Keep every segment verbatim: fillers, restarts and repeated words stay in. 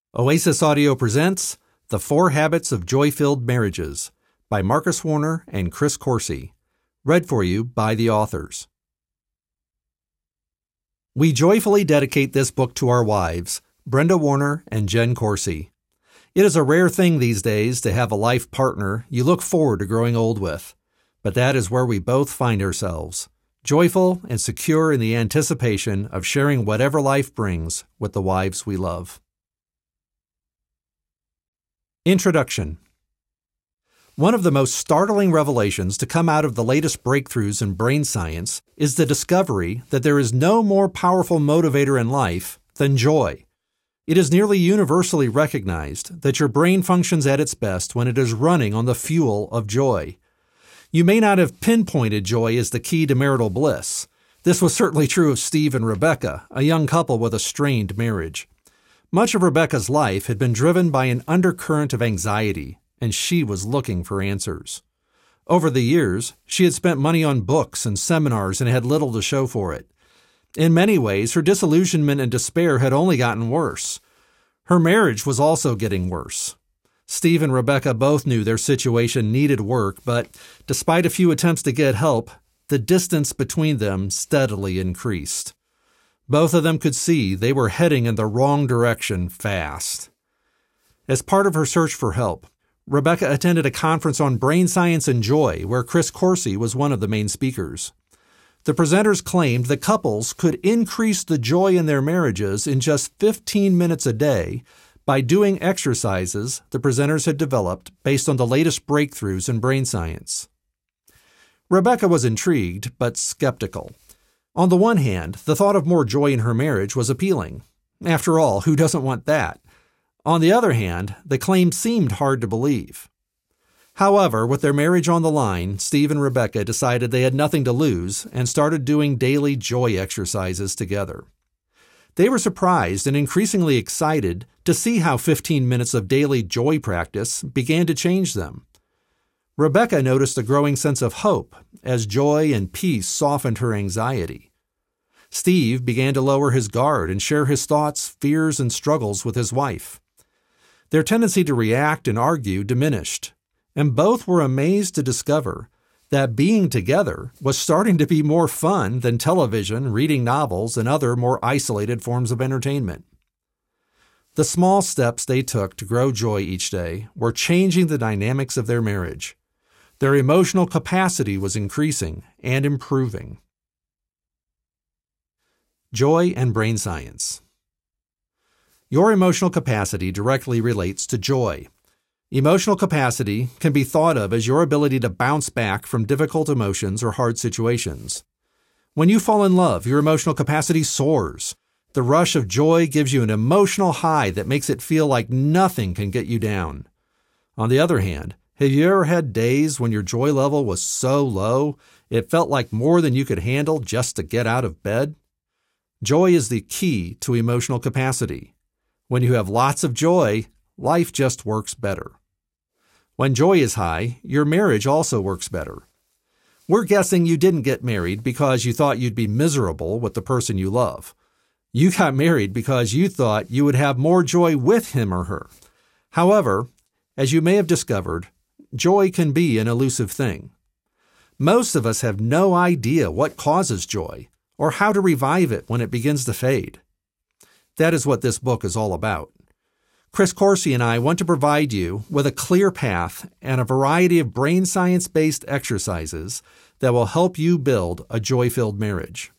Oasis Audio presents The Four Habits of Joy-Filled Marriages by Marcus Warner and Chris Coursey. Read for you by the authors. We joyfully dedicate this book to our wives, Brenda Warner and Jen Coursey. It is a rare thing these days to have a life partner you look forward to growing old with, but that is where we both find ourselves, joyful and secure in the anticipation of sharing whatever life brings with the wives we love. Introduction. One of the most startling revelations to come out of the latest breakthroughs in brain science is the discovery that there is no more powerful motivator in life than joy. It is nearly universally recognized that your brain functions at its best when it is running on the fuel of joy. You may not have pinpointed joy as the key to marital bliss. This was certainly true of Steve and Rebecca, a young couple with a strained marriage. Much of Rebecca's life had been driven by an undercurrent of anxiety, and she was looking for answers. Over the years, she had spent money on books and seminars and had little to show for it. In many ways, her disillusionment and despair had only gotten worse. Her marriage was also getting worse. Steve and Rebecca both knew their situation needed work, but despite a few attempts to get help, the distance between them steadily increased. Both of them could see they were heading in the wrong direction fast. As part of her search for help, Rebecca attended a conference on brain science and joy where Chris Coursey was one of the main speakers. The presenters claimed that couples could increase the joy in their marriages in just fifteen minutes a day by doing exercises the presenters had developed based on the latest breakthroughs in brain science. Rebecca was intrigued but skeptical. On the one hand, the thought of more joy in her marriage was appealing. After all, who doesn't want that? On the other hand, the claim seemed hard to believe. However, with their marriage on the line, Steve and Rebecca decided they had nothing to lose and started doing daily joy exercises together. They were surprised and increasingly excited to see how fifteen minutes of daily joy practice began to change them. Rebecca noticed a growing sense of hope as joy and peace softened her anxiety. Steve began to lower his guard and share his thoughts, fears, and struggles with his wife. Their tendency to react and argue diminished, and both were amazed to discover that being together was starting to be more fun than television, reading novels, and other more isolated forms of entertainment. The small steps they took to grow joy each day were changing the dynamics of their marriage. Their emotional capacity was increasing and improving. Joy and brain science. Your emotional capacity directly relates to joy. Emotional capacity can be thought of as your ability to bounce back from difficult emotions or hard situations. When you fall in love, your emotional capacity soars. The rush of joy gives you an emotional high that makes it feel like nothing can get you down. On the other hand, have you ever had days when your joy level was so low it felt like more than you could handle just to get out of bed? Joy is the key to emotional capacity. When you have lots of joy, life just works better. When joy is high, your marriage also works better. We're guessing you didn't get married because you thought you'd be miserable with the person you love. You got married because you thought you would have more joy with him or her. However, as you may have discovered, joy can be an elusive thing. Most of us have no idea what causes joy or how to revive it when it begins to fade. That is what this book is all about. Chris Coursey and I want to provide you with a clear path and a variety of brain science-based exercises that will help you build a joy-filled marriage.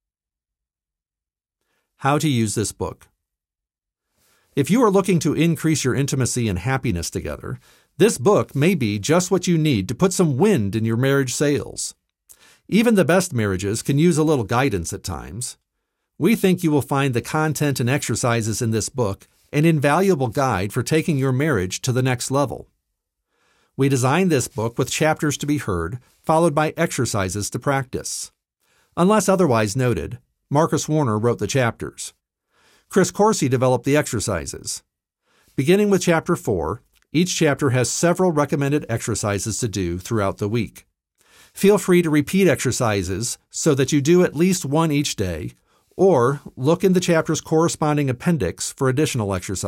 How to use this book. If you are looking to increase your intimacy and happiness together, this book may be just what you need to put some wind in your marriage sails. Even the best marriages can use a little guidance at times. We think you will find the content and exercises in this book an invaluable guide for taking your marriage to the next level. We designed this book with chapters to be heard, followed by exercises to practice. Unless otherwise noted, Marcus Warner wrote the chapters. Chris Coursey developed the exercises. Beginning with Chapter four, each chapter has several recommended exercises to do throughout the week. Feel free to repeat exercises so that you do at least one each day, or look in the chapter's corresponding appendix for additional exercises.